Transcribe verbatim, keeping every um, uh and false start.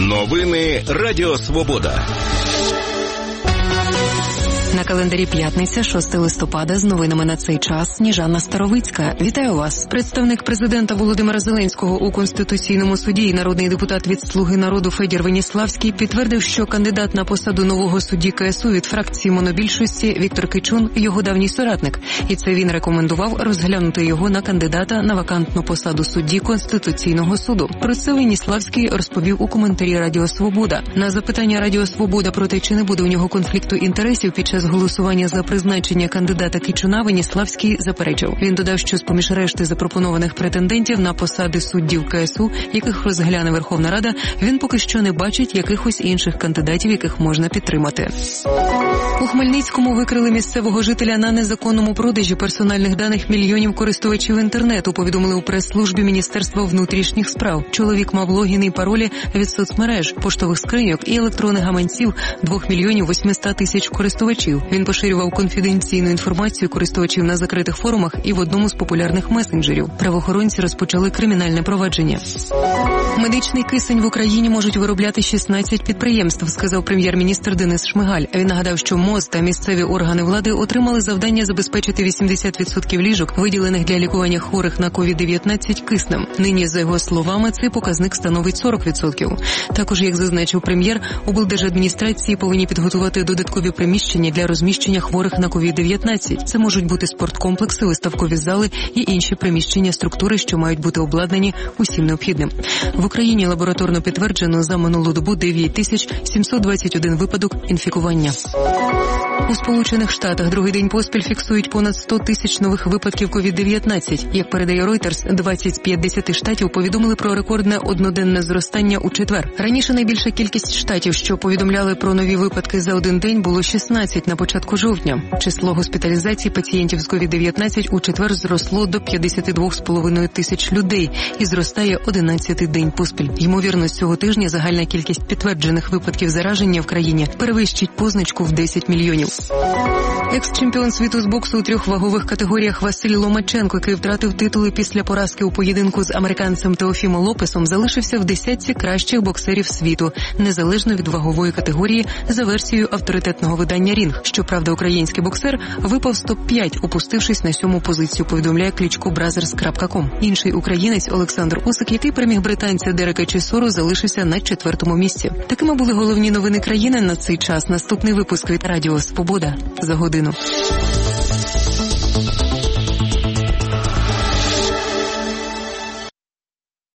Новини Радіо Свобода. На календарі п'ятниця, шостого листопада, з новинами на цей час Сніжана Старовицька. Вітаю вас. Представник президента Володимира Зеленського у Конституційному суді і народний депутат від «Слуги народу» Федір Веніславський підтвердив, що кандидат на посаду нового судді КСУ від фракції монобільшості Віктор Кичун – його давній соратник. І це він рекомендував розглянути його на кандидата на вакантну посаду судді Конституційного суду. Про це Веніславський розповів у коментарі Радіо Свобода. На запитання Радіо Свобода про те, чи не буде у нього конфлікту інтересів під час голосування за призначення кандидата Кичуна, Веніславський заперечив. Він додав, що з-поміж решти запропонованих претендентів на посади суддів КСУ, яких розгляне Верховна Рада, він поки що не бачить якихось інших кандидатів, яких можна підтримати. У Хмельницькому викрили місцевого жителя на незаконному продажі персональних даних мільйонів користувачів інтернету, повідомили у прес-службі Міністерства внутрішніх справ. Чоловік мав логіни і паролі від соцмереж, поштових скриньок і електронних гаманців двох мільйонів восьмисот тисяч користувачів. Він поширював конфіденційну інформацію користувачів на закритих форумах і в одному з популярних месенджерів. Правоохоронці розпочали кримінальне провадження. Медичний кисень в Україні можуть виробляти шістнадцять підприємств, сказав прем'єр-міністр Денис Шмигаль. Він нагадав, що МОЗ та місцеві органи влади отримали завдання забезпечити вісімдесят відсотків ліжок, виділених для лікування хворих на ковід дев'ятнадцять, киснем. Нині, за його словами, цей показник становить сорок відсотків. Також, як зазначив прем'єр, облдержадміністрації повинні підготувати додаткові приміщення для розміщення хворих на ковід дев'ятнадцять. Це можуть бути спорткомплекси, виставкові зали і інші приміщення структури, що мають бути обладнані усім необхідним. В Україні лабораторно підтверджено за минулу добу дев'ять тисяч сімсот двадцять один випадок інфікування. У Сполучених Штатах другий день поспіль фіксують понад сто тисяч нових випадків ковід дев'ятнадцять. Як передає Reuters, двадцять з п'ятдесяти штатів повідомили про рекордне одноденне зростання у четвер. Раніше найбільша кількість штатів, що повідомляли про нові випадки за один день, було шістнадцять на початку жовтня. Число госпіталізацій пацієнтів з ковід дев'ятнадцять у четвер зросло до п'ятдесят два з половиною тисяч людей і зростає одинадцятий день поспіль. Ймовірно, з цього тижня загальна кількість підтверджених випадків зараження в країні перевищить позначку в десять мільйонів. Екс-чемпіон світу з боксу у трьох вагових категоріях Василь Ломаченко, який втратив титули після поразки у поєдинку з американцем Теофімо Лопесом, залишився в десятці кращих боксерів світу, незалежно від вагової категорії, за версією авторитетного видання «Рінг». Щоправда, український боксер випав з топ п'ять, опустившись на сьому позицію, повідомляє клічко бразерс крапка ком. Інший українець Олександр Усик, який переміг британця Дерека Чісору, залишився на четвертому місці. Такими були головні новини країни на цей час. Наступний випуск від Радіо Свобода за годину.